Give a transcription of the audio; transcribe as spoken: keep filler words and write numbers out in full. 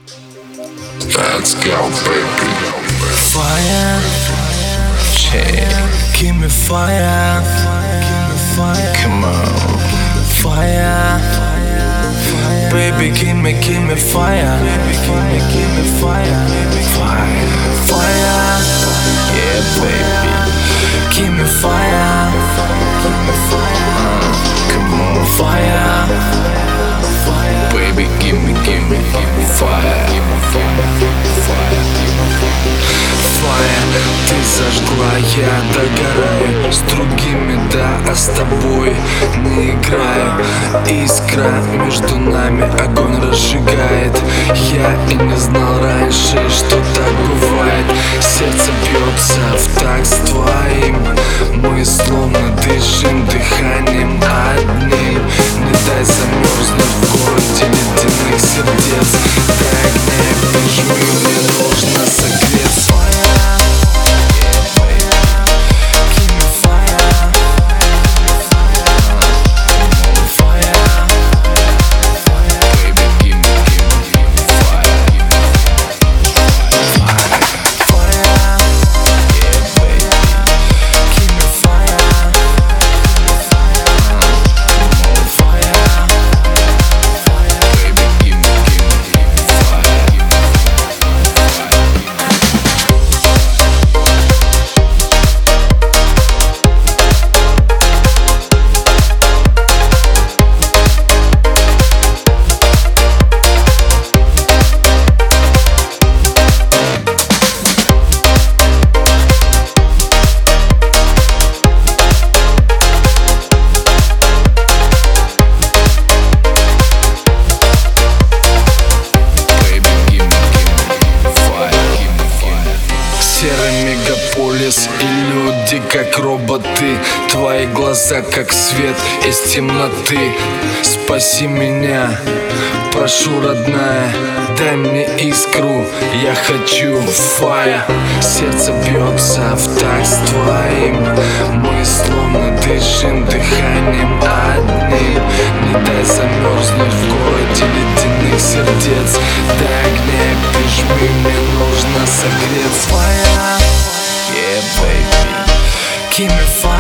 Let's go, baby. Fire, give me fire, come on, fire, baby, give me, give me fire, give me, give me fire, fire, fire, yeah, baby, give me fire, come on, fire, baby, give me, give me, give me fire, fire. Ты зажгла, я догораю. С другими, да, а с тобой не играю. Искра между нами огонь разжигает. Я и не знал раньше, что так бывает. Сердце бьется в такт с твоим. Мы словно дышим дыханием одним. Не дай замерзнуть в городе ледяных сердец. Дай огня, прижми, мне нужно согреться. Серый мегаполис и люди как роботы. Твои глаза как свет из темноты. Спаси меня, прошу, родная, дай мне искру, я хочу fire. Сердце бьется в такт с твоим. Мы словно дышим дыханием одним. Не дай замерзнуть в городе ледяных сердец. Дай огня, прижми, мне нужно согреться. Fire, yeah, baby, give me fire.